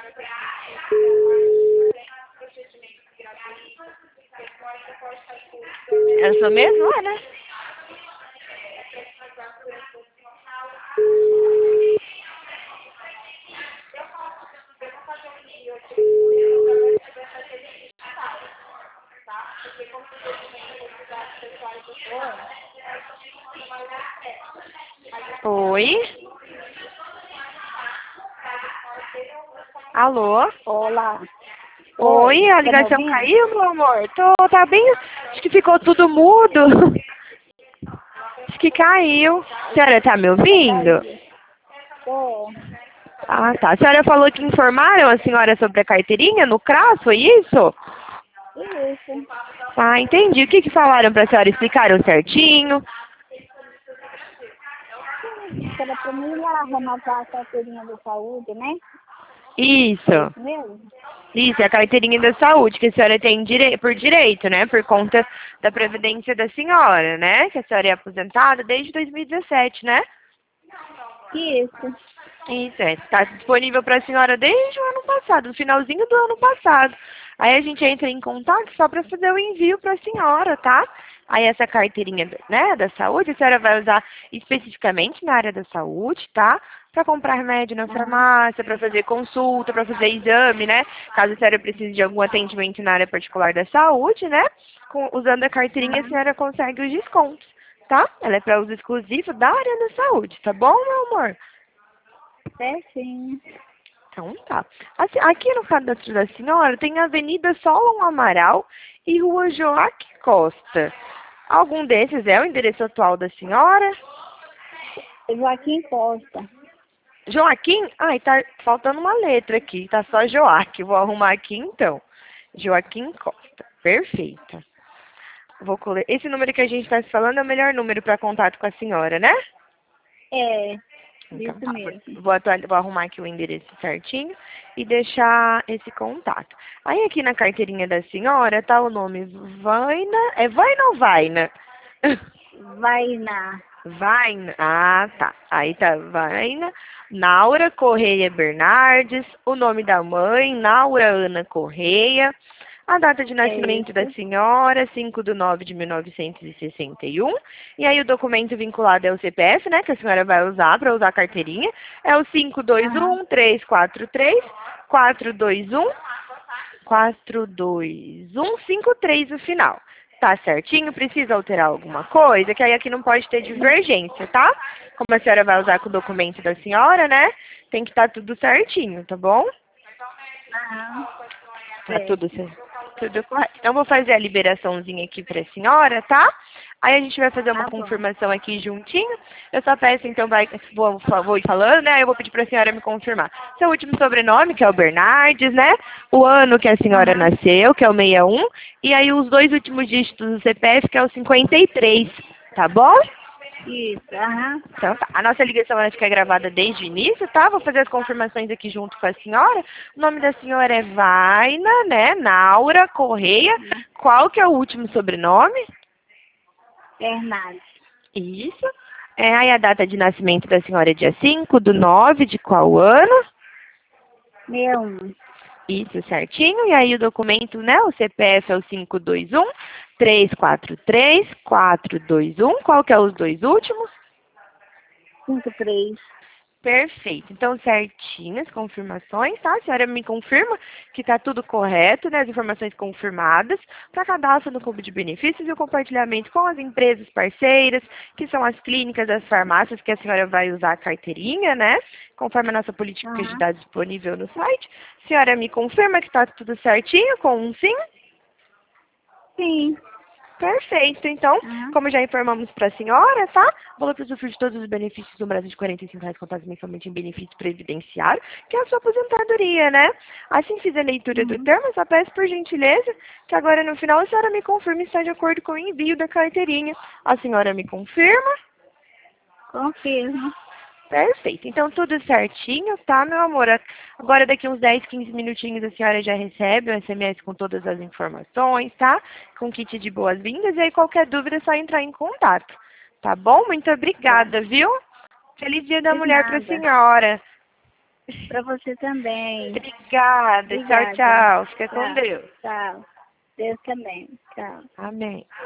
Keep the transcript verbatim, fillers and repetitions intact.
Eu sou mesmo, é, né? Oi? Alô? Olá. Oi, a Tá me ligação ouvindo? caiu, meu amor? Tô, tá bem... Acho que ficou tudo mudo. Acho que caiu. A senhora tá me ouvindo? Caiu. Tô. Ah, tá. A senhora falou que informaram a senhora sobre a carteirinha no CRAS, foi isso? Isso. Ah, entendi. O que que falaram pra senhora? Explicaram certinho? Sim, era pra mim ir lá renovar a carteirinha da saúde, né? É Isso. isso mesmo? Isso, é a carteirinha da saúde que a senhora tem direi por direito, né? Por conta da previdência da senhora, né? Que a senhora é aposentada desde dois mil e dezessete, né? Isso. Isso, é. Está disponível para a senhora desde o ano passado, no finalzinho do ano passado. Aí a gente entra em contato só para fazer o envio para a senhora, tá? Aí essa carteirinha, né, da saúde, a senhora vai usar especificamente na área da saúde, tá? Para comprar remédio na Aham. farmácia, para fazer consulta, para fazer exame, né? Caso a senhora precise de algum atendimento na área particular da saúde, né? Com- usando a carteirinha, a Aham. senhora consegue os descontos, tá? Ela é para uso exclusivo da área da saúde, tá bom, meu amor? Certinho. Então tá. Assim, aqui no cadastro da senhora tem a Avenida Solon Amaral e Rua Joaquim Costa. Algum desses é o endereço atual da senhora? Joaquim Costa. Joaquim? Ai, tá faltando uma letra aqui. Tá só Joaquim. Vou arrumar aqui então. Joaquim Costa. Perfeito. Vou cole... Esse número que a gente está se falando é o melhor número para contato com a senhora, né? É, Então isso tá, vou, mesmo. vou, atual- vou arrumar aqui o endereço certinho e deixar esse contato. Aí aqui na carteirinha da senhora tá o nome Vaina, é Vaina ou Vaina? Vai na. Vaina, ah tá, aí tá Vaina, Naura Correia Bernardes, o nome da mãe, Naura Ana Correia, a data de É nascimento da isso. senhora, cinco de nove de mil novecentos e sessenta e um. E aí o documento vinculado é o C P F, né, que a senhora vai usar para usar a carteirinha. É o cinco dois Aham. um, três quatro três, quatro dois um, quatro dois um, cinco três no final. Tá certinho? Precisa alterar alguma coisa? Que aí aqui não pode ter divergência, tá? Como a senhora vai usar com o documento da senhora, né? Tem que estar tudo certinho, tá bom? Aham. Tá tudo Certo. certo. Tudo correto. Então, vou fazer a liberaçãozinha aqui pra senhora, tá? Aí a gente vai fazer uma Tá bom. confirmação aqui juntinho. Eu só peço, então, vai, vou, vou ir falando, né? Eu vou pedir pra senhora me confirmar. Seu último sobrenome, que é o Bernardes, né? O ano que a senhora Aham. nasceu, que é o sessenta e um. E aí os dois últimos dígitos do C P F, que é o cinquenta e três. Tá bom? Isso. Aham. Então tá. A nossa ligação ela fica gravada desde o início, tá? Vou fazer as confirmações aqui junto com a senhora. O nome da senhora é Vaina, né? Naura Correia. Qual que é o último sobrenome? Bernardo. Isso. É, aí a data de nascimento da senhora é dia cinco do nove de qual ano? Meu um. Isso, certinho. E aí o documento, né? O C P F é o cinco dois um, três quatro três, quatro dois um. Qual que é os dois últimos? Cinco três. Perfeito. Então, certinhas, confirmações, tá? A senhora me confirma que está tudo correto, né? As informações confirmadas para cadastro no Clube de Benefícios e o compartilhamento com as empresas parceiras, que são as clínicas, as farmácias, que a senhora vai usar a carteirinha, né? Conforme a nossa política de Aham. dados disponível no site. A senhora me confirma que está tudo certinho, com um sim? Sim. Perfeito. Então, Aham. como já informamos para a senhora, tá? Valor para usufruir de todos os benefícios do Brasil de quarenta e cinco reais contados mensalmente em benefício previdenciário, que é a sua aposentadoria, né? Assim fiz a leitura do Uhum. termo, só peço por gentileza que agora no final a senhora me confirme se está de acordo com o envio da carteirinha. A senhora me confirma? Confirmo. Perfeito. Então, tudo certinho, tá, meu amor? Agora, daqui uns dez, quinze minutinhos, a senhora já recebe o S M S com todas as informações, tá? Com kit de boas-vindas. E aí, qualquer dúvida, é só entrar em contato. Tá bom? Muito Tá. obrigada, viu? Feliz Dia da De Mulher pra nada. senhora. Para você também. Obrigada. Obrigada. Tchau, tchau. Fica Tchau. com Deus. Tchau. Deus também. Tchau. Amém.